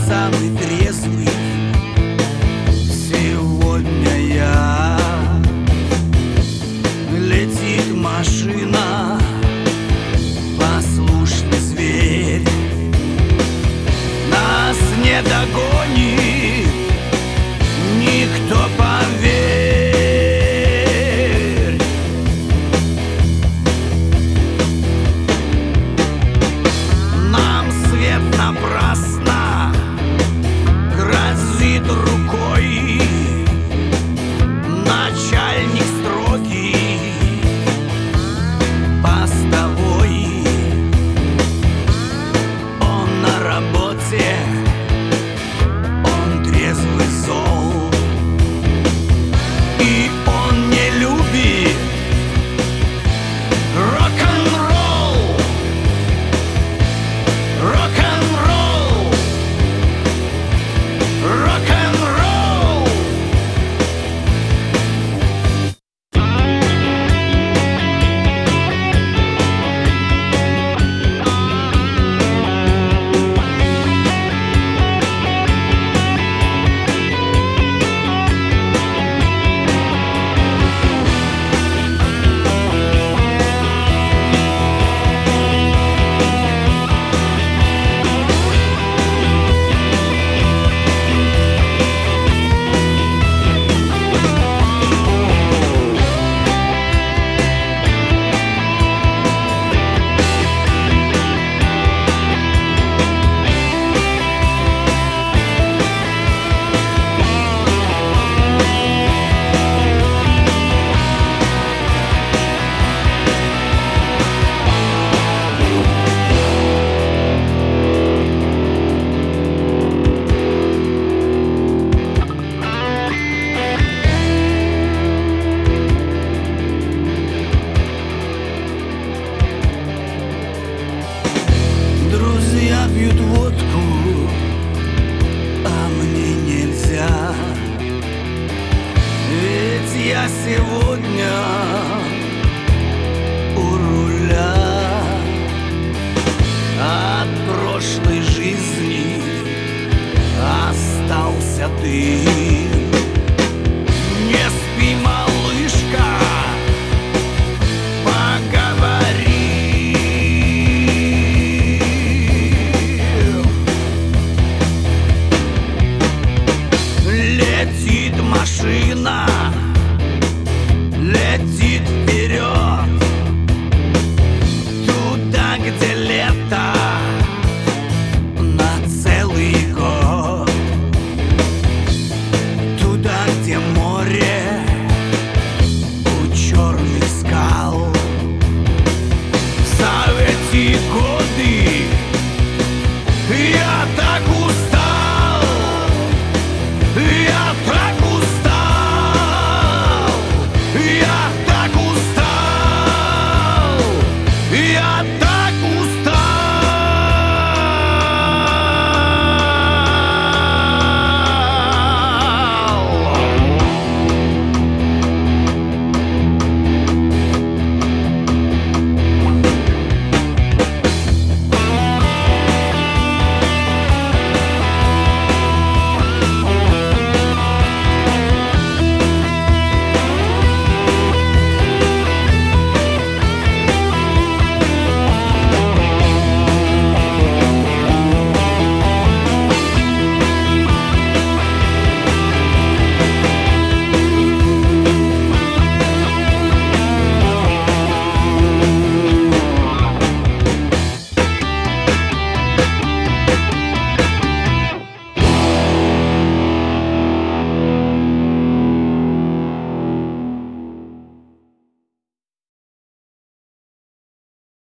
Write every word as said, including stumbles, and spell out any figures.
самый трезвый. Сегодня я. Летит машина, послушный зверь, нас не догонит никто, поверь. Нам свет напрасно грозит рукой, начальник строгий, постовой. Он на работе, он трезвый зол, и он не любит рок-н-ролл. Рок-н-ролл, рок-н-ролл. Друзья пьют водку, а мне нельзя, ведь я сегодня у руля. От прошлой жизни остался ты. Не спи, малышка, летит машина, летит вперед, туда, где лето.